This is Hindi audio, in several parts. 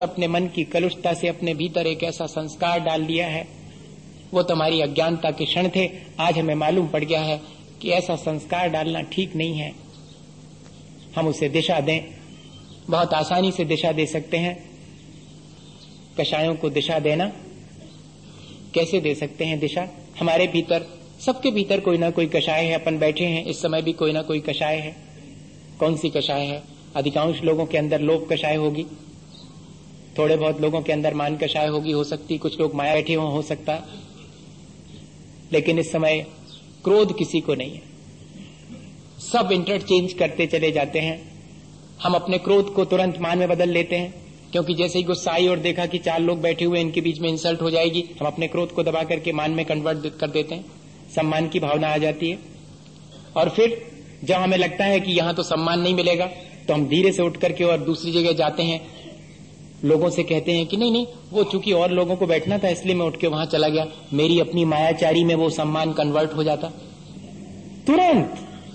अपने मन की कलुषता से अपने भीतर एक ऐसा संस्कार डाल दिया है। वो तुम्हारी अज्ञानता के क्षण थे, आज हमें मालूम पड़ गया है कि ऐसा संस्कार डालना ठीक नहीं है। हम उसे दिशा दें, बहुत आसानी से दिशा दे सकते हैं। कषायों को दिशा देना कैसे दे सकते हैं दिशा? हमारे भीतर, सबके भीतर कोई ना कोई कषाय है। अपन बैठे हैं इस समय भी कोई ना कोई कषाय है। कौन सी कषाय है? अधिकांश लोगों के अंदर लोभ कषाय होगी, थोड़े बहुत लोगों के अंदर मान कषाय होगी, हो सकती, कुछ लोग माया बैठे हो सकता। लेकिन इस समय क्रोध किसी को नहीं है। सब इंटरचेंज करते चले जाते हैं। हम अपने क्रोध को तुरंत मान में बदल लेते हैं, क्योंकि जैसे ही गुस्सा आई और देखा कि 4 लोग बैठे हुए, इनके बीच में इंसल्ट हो जाएगी, हम अपने क्रोध को दबा करके मान में कन्वर्ट कर देते हैं। सम्मान की भावना आ जाती है। और फिर जब हमें लगता है कि यहां तो सम्मान नहीं मिलेगा, तो हम धीरे से उठ करके और दूसरी जगह जाते हैं। लोगों से कहते हैं कि नहीं नहीं, वो चूंकि और लोगों को बैठना था इसलिए मैं उठ के वहां चला गया। मेरी अपनी मायाचारी में वो सम्मान कन्वर्ट हो जाता तुरंत।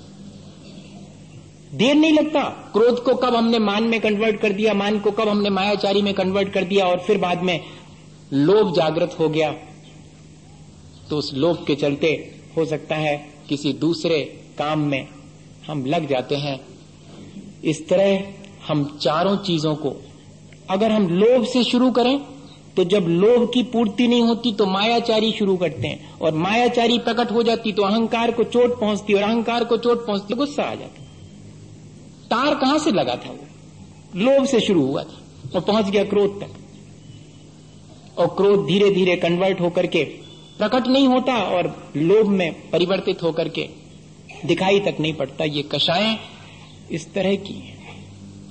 देर नहीं लगता। क्रोध को कब हमने मान में कन्वर्ट कर दिया, मान को कब हमने मायाचारी में कन्वर्ट कर दिया, और फिर बाद में लोभ जागृत हो गया, तो उस लोभ के चलते हो सकता है किसी दूसरे काम में हम लग जाते हैं। इस तरह हम चारों चीजों को अगर हम लोभ से शुरू करें, तो जब लोभ की पूर्ति नहीं होती तो मायाचारी शुरू करते हैं, और मायाचारी प्रकट हो जाती तो अहंकार को चोट पहुंचती, और अहंकार को चोट पहुंचती तो गुस्सा आ जाता। तार कहां से लगा था? वो लोभ से शुरू हुआ था और पहुंच गया क्रोध तक, और क्रोध धीरे धीरे कन्वर्ट होकर के प्रकट नहीं होता और लोभ में परिवर्तित होकर के दिखाई तक नहीं पड़ता। ये कषायें इस तरह की हैं,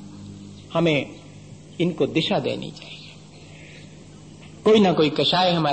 हमें इनको दिशा देनी चाहिए। कोई ना कोई कषाय हमारे